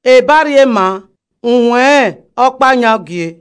ebarie ma unwe okpanya gie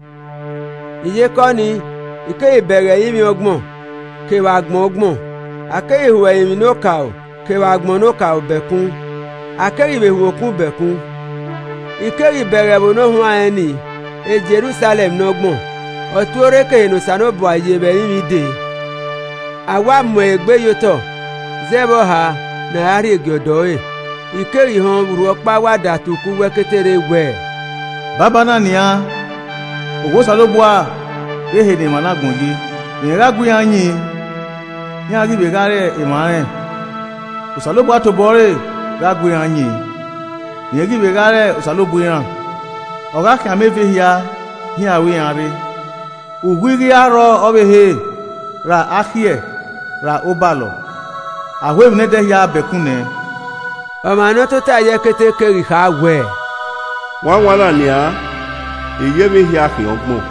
iye kọ́ ni ike ìbẹ̀rẹ̀ yìí mi ọgbọ̀n kẹwàá gbọ̀n ọgbọ̀n akẹ́yìn ìhùwà èmi ní òkà ò kẹwàá gbọ̀n ní òkà ò bẹ̀kún akẹ́yìn ìwé òkun bẹ̀kún ikẹ́yìn ìbẹ̀rẹ̀ bò ní ohun àyẹ̀nì e Jerusalem n'ọgbọ̀n ọ̀tún orékè ìnùsànóbọ̀ àyè bẹ̀ yìí mi dè àwa mọ̀ ẹgbẹ́ yòtọ̀ zẹ́bọ̀ ha nàárí ègìọ̀dọ̀ ẹ̀ ikẹ́yìn hàn rú ọpá wà dàtúkú wẹ́kẹ́tẹ́rẹ́ wẹ̀. bàbá náà nìyà òwò sàlóbùà ehe ni mana gbòǹgì ìyẹnra gbé yàn yín ní agbègbè rárẹ̀ ìmọ̀ràn òsàlóbùà tó bọ́ọ̀rẹ̀ rágbé yàn yín ìyẹn gbègbè rárẹ̀ òsàlóbù yàn ọ̀gá kìá mẹ́fẹ́ hìá ní àwé yàn rí òwúrí arọ ọ̀bẹ̀hẹ̀ ra áhíẹ̀ ra óbàlọ̀ àwé ìmúnẹ́dẹ́ hìá bẹ̀kún nẹ. ọmọ àná tó tà yẹ kétéké rì ká wẹ̀. wọ́n wọ́n náà ní à èyí mi hìá kì í gbọ̀n.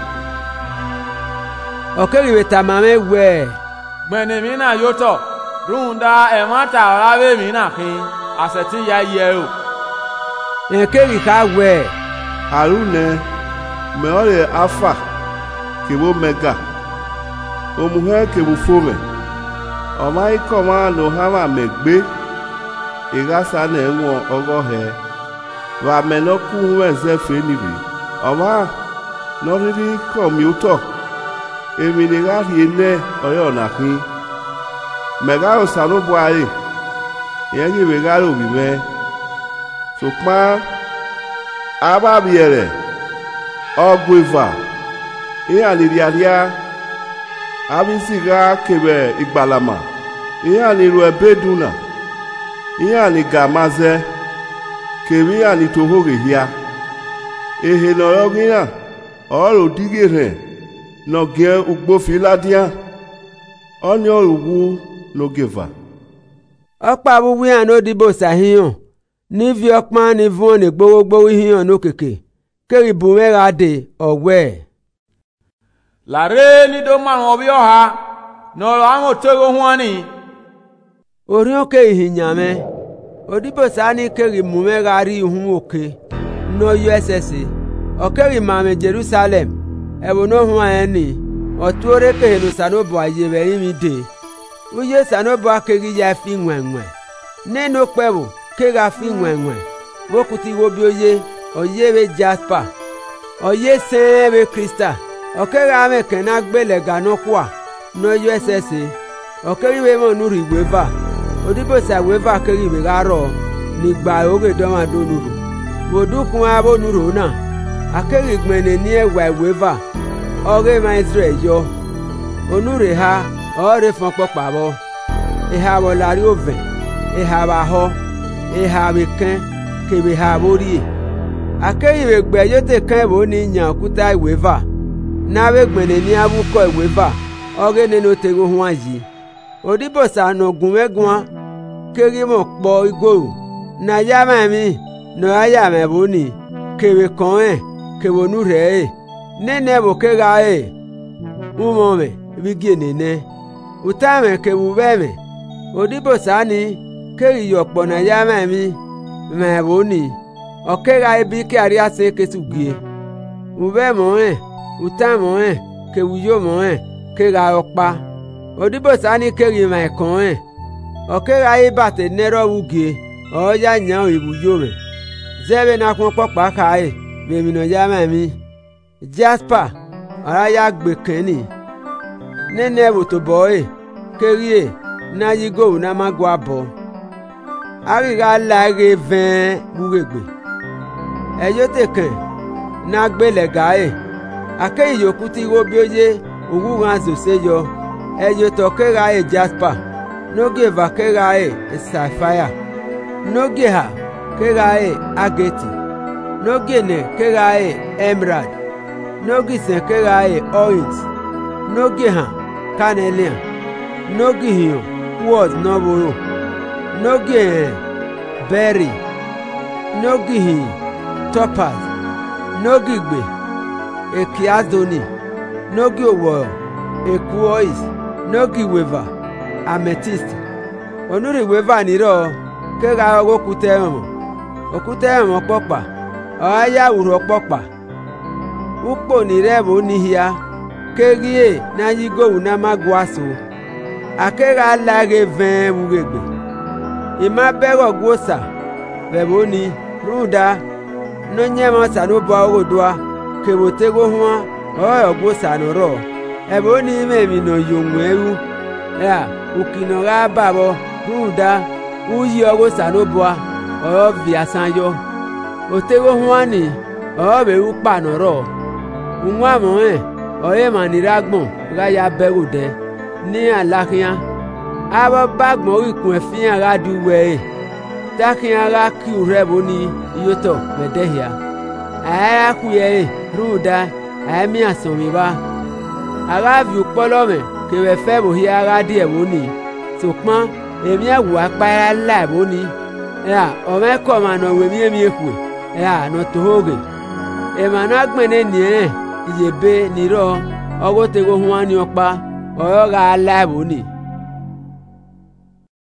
ọ̀kẹ́rìwé tàmàmẹ́ wẹ̀. gbẹ̀nì mi náà yóò tọ̀ rúndà ẹ̀mọ́ta ọ̀ráwé mi náà kí àṣẹ̀tí ya yẹ o. ẹ̀kẹ́rì ká wẹ̀. àrùnẹ mẹ́ọ̀rẹ̀ afa kèwó mẹ́gà òmùhẹ́ kèwó fómẹ̀ ọ̀má ikọ̀ máa lò hàmà mẹ́gbé ìrásá náà ẹ̀wọ̀n ọgọ́hẹ́ wà mẹ́nọ́kú wẹ̀ẹ́sẹ̀ fẹ́ nìbí ọ̀má nọ́rírí kọ̀ mi ó tọ̀ èmi ni láti iná ọ̀rẹ́ ọ̀nà pín mẹ̀gáàrò sàlóbọ̀ ààrẹ ìyẹn kí mẹ̀gáàrò wì mẹ́ ṣùgbọ́n abábìẹ̀rẹ̀ ọgbẹ̀fà ìyẹn àlèrìàríà abísíra kẹbẹ̀ ìgbàlàmà ìyẹn àlèrò ẹ̀bẹ́dùnà ìyẹn àlègàmazẹ́ kèmí àlètòhórè híà èhè nọ̀rọ̀ gbìyàn ọ̀rọ̀ dígè rẹ̀ nọ̀gẹ́ ugbófinládíà ọ̀nyọ́ òwú lógeva. ọ̀pá wíwí àná dìbò sàhíhàn níbi ọpọ́n ní fún ọ̀nà gbowógbowó híhàn lókèké kérìbù mẹ́ra dè ọ̀wẹ́. làrẹ́ nídó márùn ọbí ọ̀ha nọ̀rọ̀ àwọn òtẹ́rọ wọn ni. orí òkè ìhìnyàmẹ́ òdìbò sáni kérìbù mẹ́ra rí ihun òkè n'ọyọ ẹsẹsẹ ọ̀kẹ́rì màmẹ́ Jerusalem ẹ̀wọ̀n náà hùwà ẹ̀ ní ọ̀tún orékè hẹ̀nù sànóbọ̀ àyè rẹ̀ yìí mi dè wúyé sànóbọ̀ akéri ya fi wẹ̀wẹ̀ nínú pẹ̀wò kéra fi wẹ̀wẹ̀ wókùtì wo bí oyé rẹ̀ Jasper oyé sẹ́ẹ̀ rẹ̀ Krista ọ̀kẹ́rì amẹ́kẹ́ náà gbẹ̀lẹ̀ gánà kúà n'ọyọ ẹsẹsẹ ọ̀kẹ́rì rẹ̀ mọ̀ nù rí wéfà òdìbòsà wéfà kéri rẹ̀ rárọ̀ nígbà òrè dọ́màdónù rò wòdúkùn abónú rò náà akéri gbẹ̀nẹ̀ ní ẹ̀wà ìwéfà ọ̀rẹ́ máa Israel yọ onúre ha ọ̀rẹ́ fọn pọ̀pà bọ̀ ìhà wọ̀lárí òvẹ̀ ìhà bàhọ́ ìhà wìkẹ́ kèwé ha borí ẹ̀ akéyìwé gbẹ̀ yóò tẹ̀ kẹ́ ìwò ní ìyàn òkúta ìwéfà náwé gbẹ̀nẹ̀ ní abúkọ̀ ìwéfà ọ̀rẹ́ nínú tẹ̀rọ wọn yìí òdìbòsà nọ̀gùn mẹ́gun kéré mọ̀ pọ̀ igòrò nàyà mẹ́mí nọ̀yà mẹ́bó ni kèwé kàn ẹ̀ kèwònú rẹ̀ ẹ̀ nene bo kega e umome bigie nene utame kebu beme odibo sani keri yopo na yama mi meboni okega ebi ke ari ase kesugie ube mo utamo kebu yo mo kega opa odibo sani keri ma kon okega ibate nero ugie oya nya ibu yo me zebe na kun popa kai bemi no yama mi Jasper araya gbẹ̀kẹ́ni nínú ẹ̀wòtò bọ́ẹ̀ kéríè náà yígò náà má gbọ́ àbọ̀ àríra láre vẹ́ẹ́ wúrègbè ẹ̀yọ́ tẹ̀kẹ̀ náà gbẹ̀lẹ̀ gáẹ̀ akéyìn yòókù tí wó bí ó yé òwúrọ̀ àzòsé yọ ẹ̀yọ́ tọ̀ kéra ẹ̀ Jasper nógè va kéra ẹ̀ Sapphire nógè hà kéra ẹ̀ Agate nógè nẹ̀ kéra ẹ̀ Emerald nógì sẹ̀kẹ́ra ẹ̀ orange nógì hàn carnelian nógì hìyàn quartz nọ́bọ̀rọ̀ nógì berry nógì hìyàn topaz nógì gbè ekiazoni nógì òwòrò equois nógì weva amethyst onúrì weva nírọ̀ kẹ́ra ọgọ́kùtẹ́ ọ̀mọ̀ okuta emo kpɔkpa ɔya wuro kpɔkpa ukpo ni rɛbo ni hia kegie na yigowu na magwaso akega lage vɛn wugegbe ima bɛgɔ gwosa rɛbo ni ruda no nyɛmɔ sanoba ogodoa kebotego hua ɔyɔ gwosa nɔrɔ ɛbo ni mɛmi no yongwɛru ya ukinɔga babɔ ruda uyi ɔgo sanoba ɔyɔ viasanyɔ otego hua ni ɔyɔ bɛ ukpa nɔrɔ unwa mɔɛ ɔyɛ maniragbɔn gaya bɛgo dɛ ní alakia abɔ bagbɔn ikun ɛfia ga du wɛɛ takia ga kiu rɛbo ni iyotɔ mɛdɛhia ayaya kuyɛ ruda ayami asɔmiba aga vi ukpɔlɔ mɛ kewɛ fɛ bohi aga di ɛbo ni sokpɔn emi awu akpaya la ɛbo ni ya ɔmɛ kɔma nɔ wemi emi ekue ya nɔ tohoge ema na gbɛnɛ niɛ iyebe nirɔ ɔgotego huani ɔkpa ɔyɔ ga la ɛbo ni.